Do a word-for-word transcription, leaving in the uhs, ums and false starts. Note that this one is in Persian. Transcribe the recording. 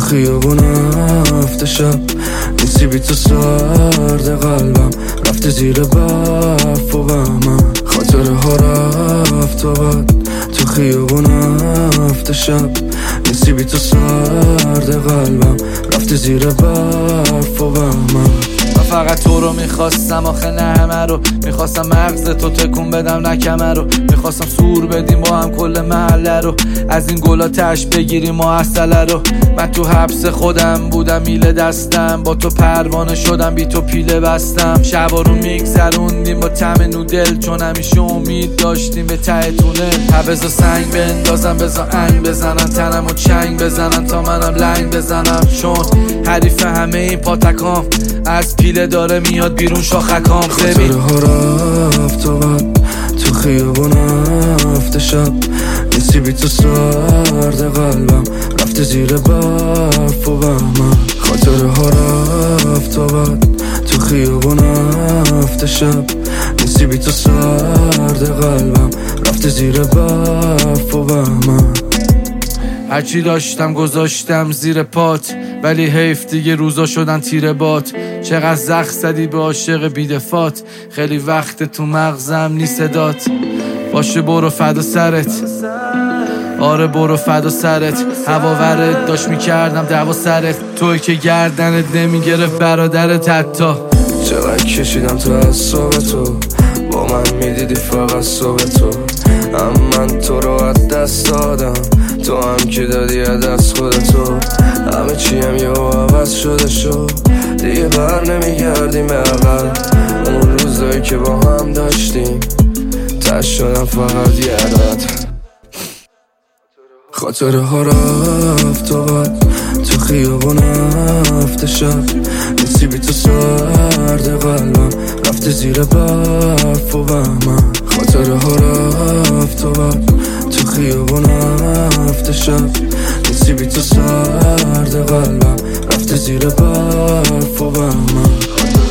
خیابون هفته شب نیستی بی تو سرد قلبم رفته زیر برف و بهمن خاطره ها رفت و بد تو خیابون هفته شب نیستی بی تو سرد قلبم رفته زیر برف و بهمن من فقط تو رو میخواستم آخه نه همه رو میخواستم مغز تو تکون بدم نه کمه رو میخواستم سور بدیم با هم کل محله رو از این گلا تش بگیریم و اصله رو من تو حبس خودم بودم میله دستم با تو پروانه شدم بی تو پیله بستم شبا رو میگذروندیم با طعم نودل چون همیشه امید داشتیم به ته تونل بذار سنگ بندازم بذار انگ بزنن تنم و چنگ بزنن تا منم لنگ بزنم چون حریف همه این پاتکام از پیله داره میاد بیرون شاخکام خاطره ها رفت و بد تو خیابون هفته شب نیستی بی تو سرد قلبم رفته زیر برف و بهمن خاطره ها رفت و بد تو خیابون هفته شب نیستی بی تو سرد قلبم رفته زیر برف و بهمن هرچی داشتم گذاشتم زیر پات ولی حیف دیگه روزا شدن تیر بات چقدر زخم زدی به عاشق بیدفات خیلی وقت تو مغزم نی صدات باشه برو فدا سرت آره برو فدا سرت هوا ورد داشت میکردم دعوا سرت توی که گردنت نمیگرفت برادرت حتی چقدر کشیدم تو اعصاب تو با من میدیدی فقط صبح تو هم من تو رو از دست دادم تو هم که دادی از دست خودتو همه چیم یه عوض شده شو دیگه بر نمیگردیم عقل اون روزایی که با هم داشتیم تش شدم فقط یه عدد خاطره ها رفت و بد تو خیابون هفته شب نیستی بی تو سرد قلبم رفته زیر برف و بهمن خاطره ها رفت و بد تو خیابون هفته شب نیستی بی تو سرد قلبم رفته زیر برف و بهمن